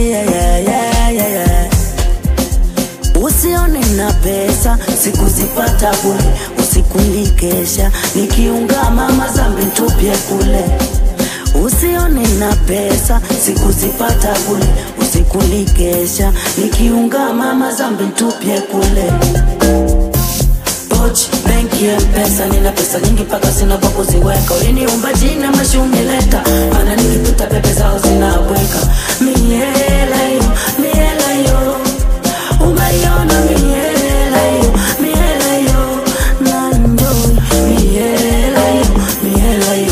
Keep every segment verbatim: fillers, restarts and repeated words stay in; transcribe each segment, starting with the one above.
yeah, yeah, yeah, yeah, yeah. Usione na pesa, siku zipata bure. Usiku nikesha, nikiunga mama zambi tupie kule. Usione na pesa, siku zipata bure. Usiku nikesha, nikiunga mama zambi tupie kule. Pochi, benki ya pesa, nina pesa nyingi paka sina pa kuziweka. Uliniumba jina mashumi leta, mana nikipita pepe zao zinabweka. Miela yo, miela yo, umaiona miela yo, miela yo, na enjoy. Miela yo, miela yo.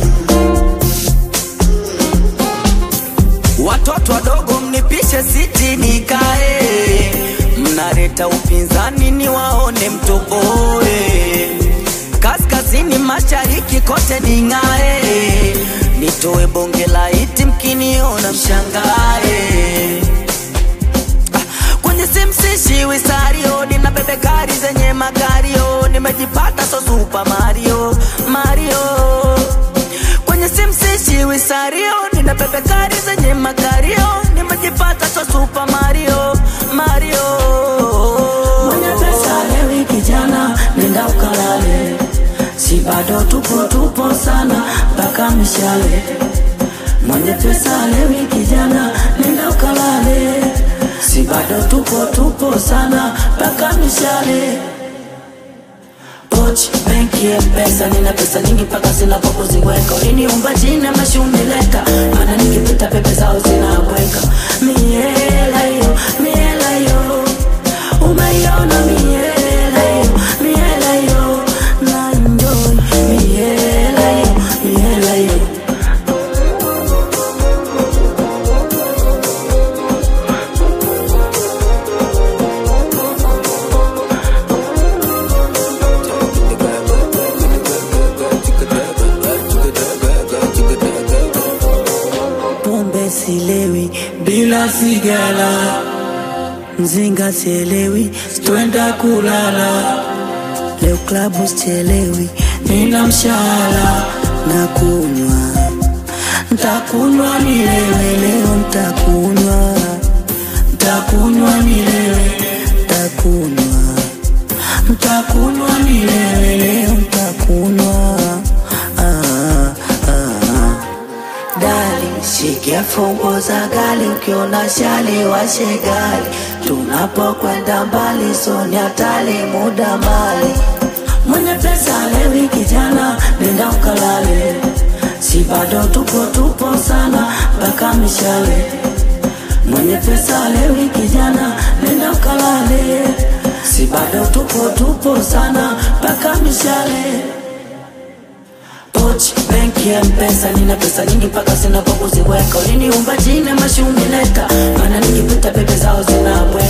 Watoto wadogo mnipishe siti nikae, mnaleta upinzani ni waone mtoboe. Kaskazini mashariki kote ningae, nitoe bonge la iti mkiniona mshangae. Ah, kwenye simsishi wisario, nina bebe gari zenye magario. Nimejipata so Super Mario, Mario. Kwenye simsishi wisario, nina bebe gari zenye magario. Nimejipata so Super Mario, Mario. Mwenye pesa lewi kijana, nenda ukalale. Si bado tupo tupo sana, baka mishale. Mwenye pesa lewi kijana, nenda ukalale. Si bado tupo tupo sana, baka mishale. Pochi, benki ya pesa, nina pesa nyingi paka sina pa kuziweka. Uliniumba jina mashumi leta, mana nikipita pepe zao zinabweka. Miela yo, miela yo, umaiona miela yo, miela yo, na enjoy. Miela yo, miela yo. Pombe silewi bila sigala, mzinga sielewi, twenda kulala. Leo klabu sielewi, nina mshala na kunywa. Ntakunywa nilewe leo, ntakunywa. Ntakunywa nilewe, ntakunywa. Ntakunywa nilewe leo, ntakunywa. Ah, ah. Dali, shikia fungo za gali, ukiona shali washe gali. Tunapokwenda mbali, soni hatali muda mali. Mwenye pesa lewi kijana, nenda ukalale. Si bado tupo tupo sana, baka mishale. Mwenye pesa lewi kijana, nenda ukalale. Si bado tupo tupo sana, baka mishale. Pochi, benki ya pesa, nina pesa nyingi paka sina pa kuziweka. Uliniumba jina mashumi leta, mana nikipita pepe zao zinabweka.